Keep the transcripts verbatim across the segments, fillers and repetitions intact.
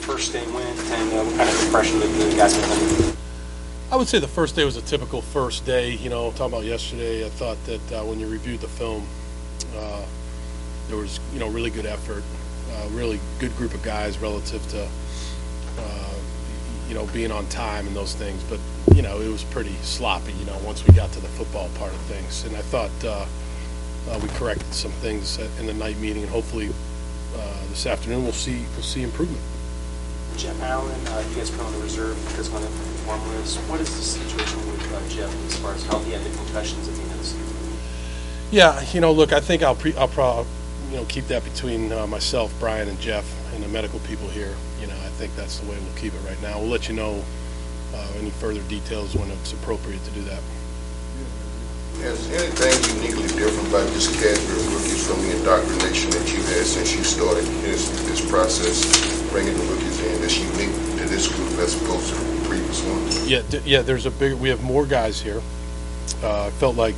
First day went, and uh, what kind of impression did the guys make on you? I would say the first day was a typical first day. You know, talking about yesterday, I thought that uh, when you reviewed the film, uh, there was, you know, really good effort, uh, really good group of guys relative to, uh, you know, being on time and those things. But, you know, it was pretty sloppy, you know, once we got to the football part of things. And I thought uh, uh, we corrected some things in the night meeting, and hopefully uh, this afternoon we'll see we'll see improvement. Jeff Allen, uh, you guys put on the reserve because one of the performers. What is the situation with uh, Jeff as far as how he had the concussions at the end of the season? Yeah, you know, look, I think I'll pre- I'll probably you know keep that between uh, myself, Brian, and Jeff, and the medical people here. You know, I think that's the way we'll keep it right now. We'll let you know uh, any further details when it's appropriate to do that. Is anything uniquely different about this cadre of rookies from the indoctrination that you've had since you started this, this process, bringing the rookies in, that's unique to this group as opposed to the previous ones? Yeah, d- yeah. There's a big. We have more guys here. Uh, I felt like,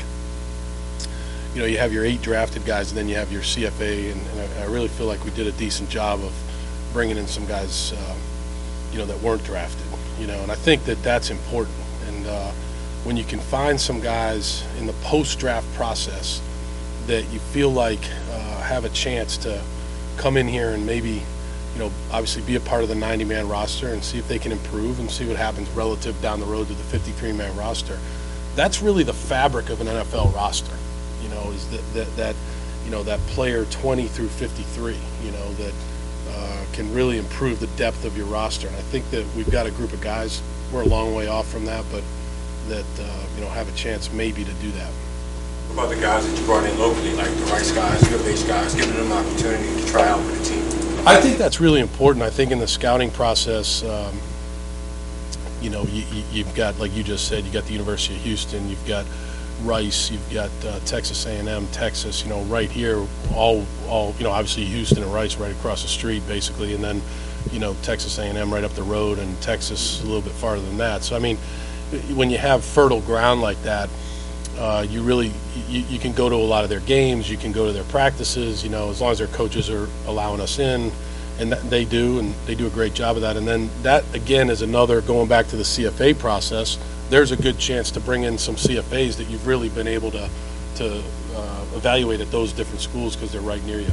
you know, you have your eight drafted guys, and then you have your C F A, and, and I, I really feel like we did a decent job of bringing in some guys, uh, you know, that weren't drafted. You know, and I think that that's important. And uh, when you can find some guys in the post-draft process that you feel like uh, have a chance to come in here and maybe, you know, obviously be a part of the ninety-man roster and see if they can improve and see what happens relative down the road to the fifty-three man roster. That's really the fabric of an N F L roster, you know, is that, that, that you know, that player twenty through fifty-three, you know, that uh, can really improve the depth of your roster. And I think that we've got a group of guys, we're a long way off from that, but that uh, you know have a chance maybe to do that. What about the guys that you brought in locally, like the Rice guys, U of H guys, giving them an opportunity to try out with the team? I think that's really important. I think in the scouting process, um, you know, you, you, you've got, like you just said, you got the University of Houston, you've got Rice, you've got uh, Texas A and M, Texas, you know, right here, all, all, you know, obviously Houston and Rice right across the street, basically, and then, you know, Texas A and M right up the road, and Texas a little bit farther than that. So, I mean, when you have fertile ground like that, uh, you really you, you can go to a lot of their games, you can go to their practices, you know, as long as their coaches are allowing us in, and that they do, and they do a great job of that. And then that again is another, going back to the C F A process, there's a good chance to bring in some C F As that you've really been able to to uh, evaluate at those different schools because they're right near you.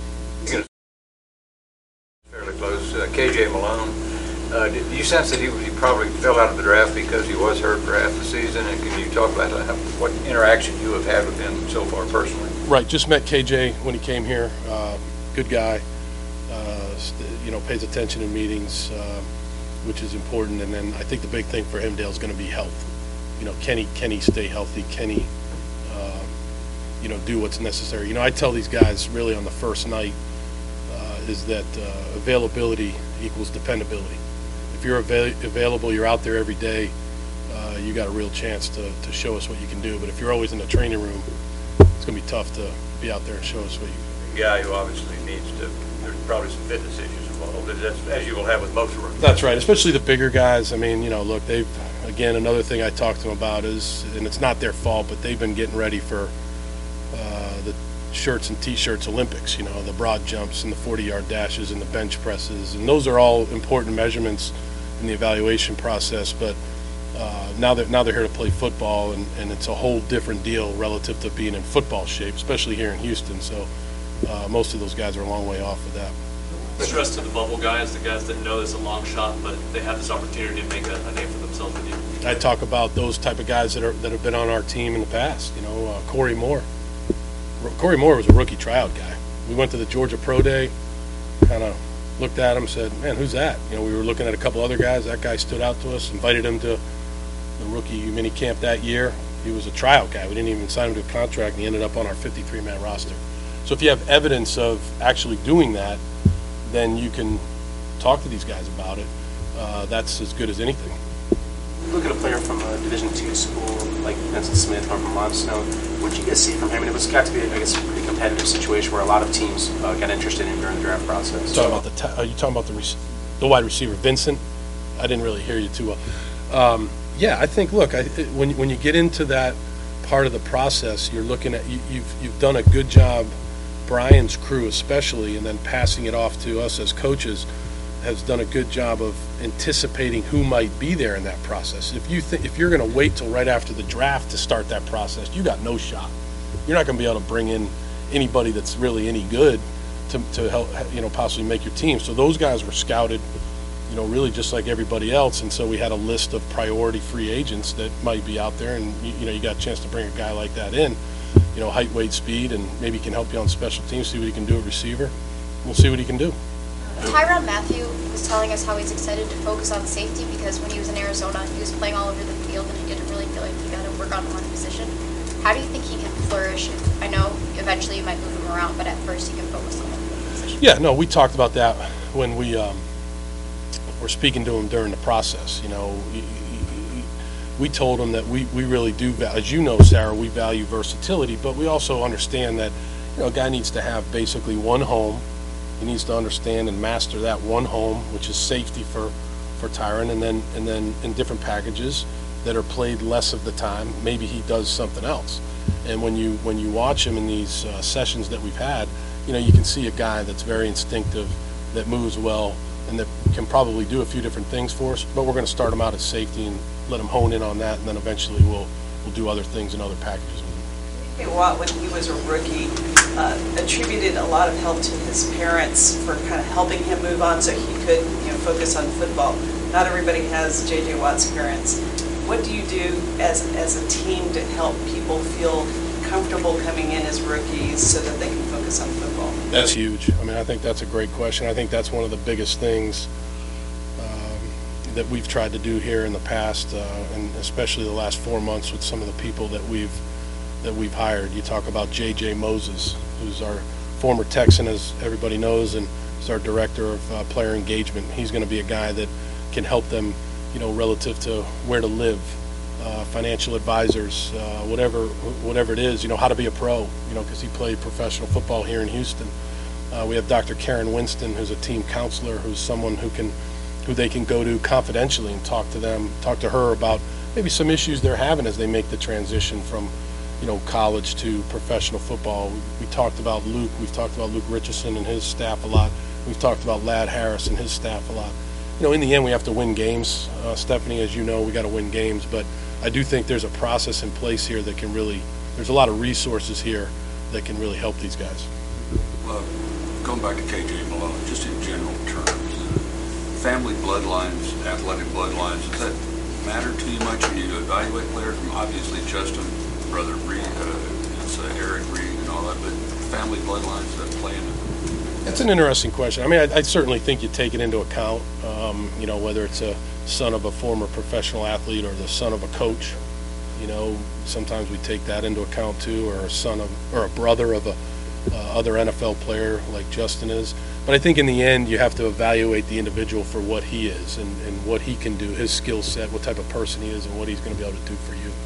Fairly close. Uh, K J Malone. Uh, did you sense that he, he probably fell out of the draft because he was hurt for half the season? And can you talk about how, what interaction you have had with him so far personally? Right, just met K J when he came here. Uh, good guy. Uh, you know, pays attention in meetings, uh, which is important. And then I think the big thing for him, Dale, is going to be health. You know, can he can he stay healthy? Can he, uh, you know, do what's necessary? You know, I tell these guys really on the first night uh, is that uh, availability equals dependability. If you're avail- available, you're out there every day, uh, you got a real chance to, to show us what you can do. But if you're always in the training room, it's going to be tough to be out there and show us what you can do. A guy who obviously needs to, there's probably some fitness issues involved, as, as you will have with most rookies. That's right, especially the bigger guys. I mean, you know, look, they've, again, another thing I talked to them about is, and it's not their fault, but they've been getting ready for uh, the shirts and T-shirts Olympics, you know, the broad jumps and the forty-yard dashes and the bench presses. And those are all important measurements in the evaluation process, but uh, now that now they're here to play football, and, and it's a whole different deal relative to being in football shape, especially here in Houston. So uh, most of those guys are a long way off of that. Stress to the bubble guys, the guys that know it's a long shot, but they have this opportunity to make a, a name for themselves with you. I talk about those type of guys that are that have been on our team in the past. You know, uh, Corey Moore. Corey Moore was a rookie tryout guy. We went to the Georgia Pro Day, kind of looked at him, said, man, who's that? You know, we were looking at a couple other guys. That guy stood out to us, invited him to the rookie mini camp that year. He was a tryout guy. We didn't even sign him to a contract, and he ended up on our fifty-three man roster. So if you have evidence of actually doing that, then you can talk to these guys about it. Uh, that's as good as anything. Look at a player from a Division two school like Vincent Smith or from Limestone. What did you guys see from him? And it was got to be, I guess, a pretty competitive situation where a lot of teams uh, got interested in him during the draft process. Talking about the t- are you talking about the rec- the wide receiver Vincent? I didn't really hear you too well. Um, yeah, I think. Look, I, when when you get into that part of the process, you're looking at you, you've you've done a good job, Brian's crew especially, and then passing it off to us as coaches, has done a good job of anticipating who might be there in that process. If you think if you're going to wait till right after the draft to start that process, you got no shot. You're not going to be able to bring in anybody that's really any good to to help, you know, possibly make your team. So those guys were scouted, you know, really just like everybody else. And so we had a list of priority free agents that might be out there, and you, you know, you got a chance to bring a guy like that in, you know, height, weight, speed, and maybe he can help you on special teams, see what he can do at receiver. We'll see what he can do. Tyrann Mathieu was telling us how he's excited to focus on safety because when he was in Arizona, he was playing all over the field and he didn't really feel like he got to work on one position. How do you think he can flourish? I know eventually you might move him around, but at first he can focus on one position. Yeah, no, we talked about that when we um, were speaking to him during the process. You know, he, he, we told him that we, we really do, as you know, Sarah, we value versatility, but we also understand that, you know, a guy needs to have basically one home. He needs to understand and master that one home, which is safety for, for Tyrann, and then and then in different packages that are played less of the time, maybe he does something else. And when you when you watch him in these uh, sessions that we've had, you know, you can see a guy that's very instinctive, that moves well, and that can probably do a few different things for us. But we're going to start him out as safety and let him hone in on that, and then eventually we'll we'll do other things in other packages with him. T J Watt, when he was a rookie, uh, attributed a lot of help to his parents for kind of helping him move on so he could, you know, focus on football. Not everybody has J J Watt's parents. What do you do as as a team to help people feel comfortable coming in as rookies so that they can focus on football? That's huge. I mean, I think that's a great question. I think that's one of the biggest things um, that we've tried to do here in the past, uh, and especially the last four months with some of the people that we've that we've hired. You talk about J J Moses, who's our former Texan, as everybody knows, and is our director of uh, player engagement. He's going to be a guy that can help them, you know, relative to where to live, uh, financial advisors, uh, whatever whatever it is, you know, how to be a pro, you know, because he played professional football here in Houston. Uh, we have Doctor Karen Winston, who's a team counselor, who's someone who can, who they can go to confidentially and talk to them, talk to her about maybe some issues they're having as they make the transition from, you know, college to professional football. We, we talked about Luke. We've talked about Luke Richardson and his staff a lot. We've talked about Ladd Harris and his staff a lot. You know, in the end, we have to win games. Uh, Stephanie, as you know, we got to win games. But I do think there's a process in place here that can really, there's a lot of resources here that can really help these guys. Well, going back to K J Malone, just in general terms, family bloodlines, athletic bloodlines, does that matter to you much when you evaluate players? From obviously Justin, brother Reed, uh, it's uh, Eric Reed and all that, but family bloodlines that play in it? That's an interesting question. I mean, I, I certainly think you take it into account, um, you know, whether it's a son of a former professional athlete or the son of a coach. You know, sometimes we take that into account too, or a son of, or a brother of a uh, other N F L player like Justin is. But I think in the end, you have to evaluate the individual for what he is and, and what he can do, his skill set, what type of person he is, and what he's going to be able to do for you.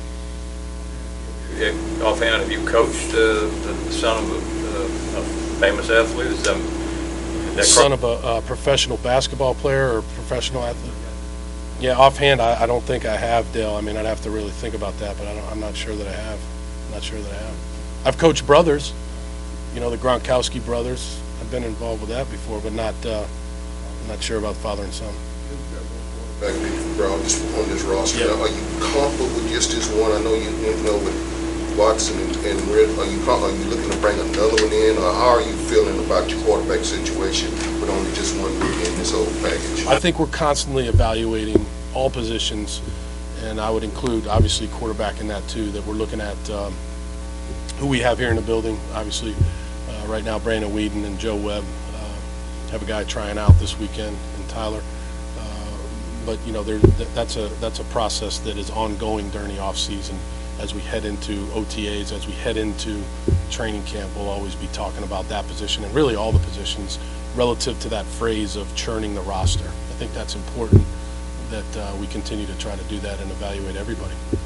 Yeah, offhand, have you coached uh, the son of a, uh, a famous athlete? Is that, is that son of a, a professional basketball player or professional athlete? Yeah, offhand, I, I don't think I have, Dale. I mean, I'd have to really think about that, but I don't, I'm not sure that I have. I'm not sure that I have. I've coached brothers, you know, the Gronkowski brothers. I've been involved with that before, but not. Uh, I'm not sure about father and son. Back to you, Brown, just on this roster. Yeah. Now, are you comfortable with just this one? I know you, you know with Watson and, and Red. Are you com- are you looking to bring another one in, or how are you feeling about your quarterback situation with only just one rookie in this whole package? I think we're constantly evaluating all positions, and I would include obviously quarterback in that too. That we're looking at um, who we have here in the building. Obviously, uh, right now Brandon Weeden and Joe Webb uh, have a guy trying out this weekend, and Tyler. But you know, there, that's a that's a process that is ongoing during the off season. As we head into O T As, as we head into training camp, we'll always be talking about that position and really all the positions relative to that phrase of churning the roster. I think that's important that uh, we continue to try to do that and evaluate everybody.